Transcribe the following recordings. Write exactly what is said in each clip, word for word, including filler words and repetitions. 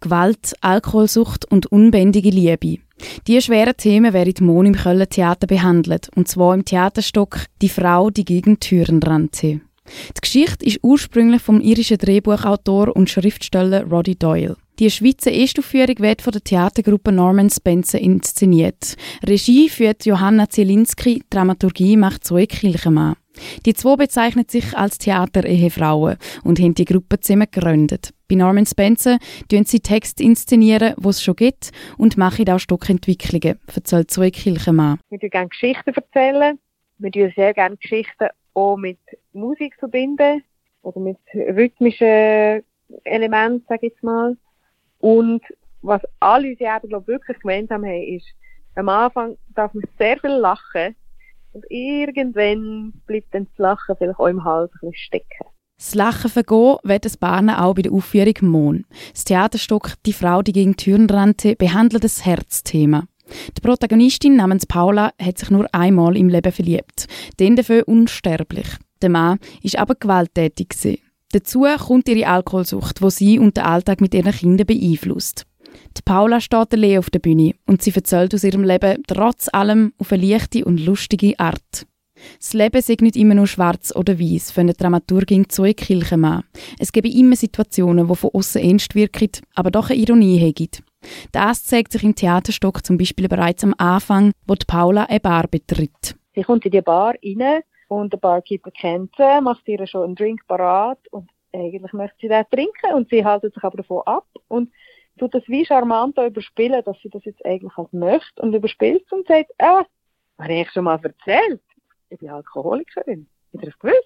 Gewalt, Alkoholsucht und unbändige Liebe. Diese schweren Themen werden morgen im Kölner Theater behandelt, und zwar im Theaterstück «Die Frau, die gegen Türen rannte». Die Geschichte ist ursprünglich vom irischen Drehbuchautor und Schriftsteller Roddy Doyle. Die Schweizer Erstaufführung wird von der Theatergruppe Norman Spencer inszeniert. Regie führt Johanna Zielinski, Dramaturgie macht Zoe Kilchemann. Die zwei bezeichnen sich als Theater-Ehefrauen und haben die Gruppe zusammen gegründet. Bei Norman Spencer inszenieren sie Texte inszenieren, die es schon gibt, und machen auch Stückentwicklungen, erzählt Zoe Kilchemann. Wir erzählen gerne Geschichten. Erzählen. Wir erzählen sehr gerne Geschichten auch mit Musik verbinden oder mit rhythmischen Elementen, sage ich jetzt mal. Und was alle unsere Erben, glaube ich, wirklich gemeinsam haben, ist, am Anfang darf man sehr viel lachen und irgendwann bleibt dann das Lachen vielleicht auch im Hals ein bisschen stecken. Das Lachen vergehen wird es Barnen auch bei der Aufführung «Mohn». Das Theaterstück «Die Frau, die gegen Türen rannte» behandelt das Herzthema. Die Protagonistin namens Paula hat sich nur einmal im Leben verliebt, den dafür unsterblich. Der Mann war aber gewalttätig gewesen. Dazu kommt ihre Alkoholsucht, die sie und den Alltag mit ihren Kindern beeinflusst. Die Paula steht allein auf der Bühne und sie erzählt aus ihrem Leben trotz allem auf eine leichte und lustige Art. Das Leben sei nicht immer nur schwarz oder weiß, findet die Dramaturgin Zoe Kilchemann. Es gebe immer Situationen, die von außen ernst wirken, aber doch eine Ironie haben. Das zeigt sich im Theaterstück zum Beispiel bereits am Anfang, wo die Paula eine Bar betritt. Sie kommt in die Bar rein und der Barkeeper kennt sie, macht ihr schon einen Drink parat und eigentlich möchte sie den trinken und sie hält sich aber davon ab und tut das wie charmant überspielen, dass sie das jetzt eigentlich halt möchte und überspielt und sagt, ah, habe ich schon mal erzählt, ich bin Alkoholikerin, habt ihr das gewusst?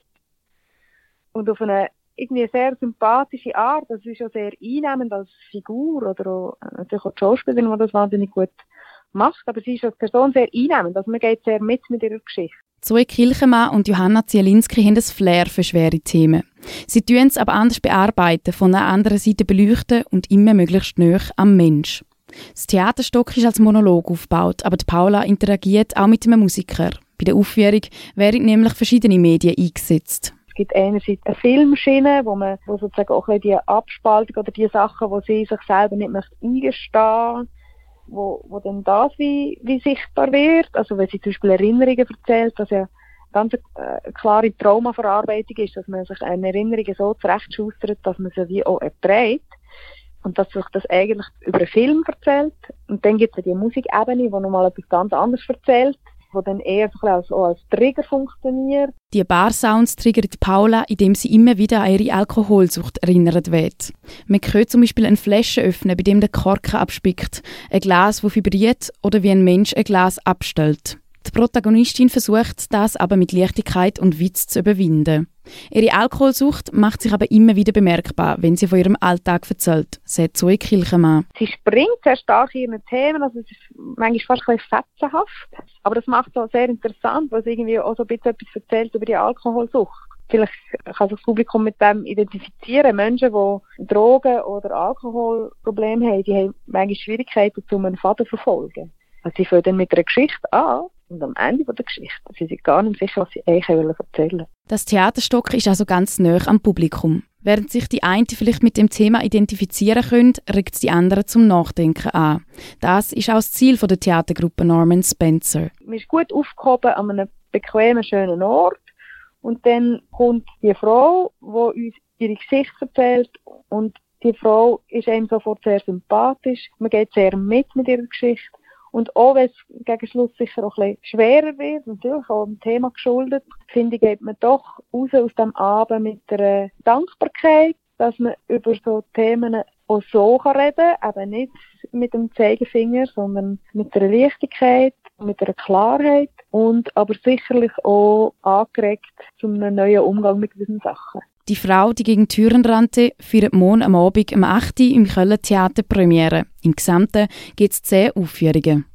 Und auf eine irgendwie sehr sympathische Art, das ist ja sehr einnehmend als Figur oder auch, natürlich auch die Schauspielerin, die das wahnsinnig gut macht, aber sie ist als Person sehr einnehmend, also man geht sehr mit mit ihrer Geschichte. Zoe Kilchemann und Johanna Zielinski haben ein Flair für schwere Themen. Sie tun es aber anders bearbeiten, von einer anderen Seite beleuchten und immer möglichst nahe am Mensch. Das Theaterstück ist als Monolog aufgebaut, aber die Paula interagiert auch mit einem Musiker. Bei der Aufführung werden nämlich verschiedene Medien eingesetzt. Es gibt einerseits eine Filmschiene, wo man wo sozusagen auch die Abspaltung oder die Sachen, wo sie sich selber nicht möchte eingestehen, wo, wo dann das wie, wie sichtbar wird. Also wenn sie zum Beispiel Erinnerungen erzählt, dass ja ganz eine äh, klare Traumaverarbeitung ist, dass man sich eine Erinnerung so zurechtschustert, dass man sie wie auch erträgt. Und dass sich das eigentlich über einen Film erzählt. Und dann gibt es ja die Musikebene, die nochmal etwas ganz anderes erzählt, die dann eher so als, auch als Trigger funktioniert. Die Bar-Sounds triggern Paula, indem sie immer wieder an ihre Alkoholsucht erinnert wird. Man hört zum Beispiel eine Flasche öffnen, bei dem der Korken abspickt, ein Glas, das vibriert oder wie ein Mensch ein Glas abstellt. Die Protagonistin versucht das aber mit Leichtigkeit und Witz zu überwinden. Ihre Alkoholsucht macht sich aber immer wieder bemerkbar, wenn sie von ihrem Alltag erzählt, sagt Zoe Kilchemann. Sie springt sehr stark in ihren Themen, also es ist manchmal fast ein bisschen fetzenhaft. Aber das macht es auch sehr interessant, weil sie irgendwie auch so ein bisschen etwas erzählt über die Alkoholsucht. Vielleicht kann sich das Publikum mit dem identifizieren. Menschen, die Drogen- oder Alkoholprobleme haben, die haben manchmal Schwierigkeiten, um einen Faden zu verfolgen. Also sie fangen dann mit einer Geschichte an. Und am Ende der Geschichte sie sind gar nicht sicher, was sie eigentlich erzählen wollen. Das Theaterstück ist also ganz nah am Publikum. Während sich die einen vielleicht mit dem Thema identifizieren können, regt es die anderen zum Nachdenken an. Das ist auch das Ziel der Theatergruppe Norman Spencer. Man ist gut aufgehoben an einem bequemen, schönen Ort. Und dann kommt die Frau, die uns ihre Geschichte erzählt. Und die Frau ist einem sofort sehr sympathisch. Man geht sehr mit mit ihrer Geschichte. Und auch wenn es gegen Schluss sicher auch ein bisschen schwerer wird, natürlich auch dem Thema geschuldet, finde ich, geht man doch raus aus dem Abend mit einer Dankbarkeit, dass man über so Themen auch so reden kann, eben nicht mit dem Zeigefinger, sondern mit einer Leichtigkeit, mit einer Klarheit und aber sicherlich auch angeregt zu einem neuen Umgang mit diesen Sachen. Die Frau, die gegen Türen rannte, feiert morgen am Abend um acht Uhr im Kölner Theater Premiere. Im Gesamten gibt es zehn Aufführungen.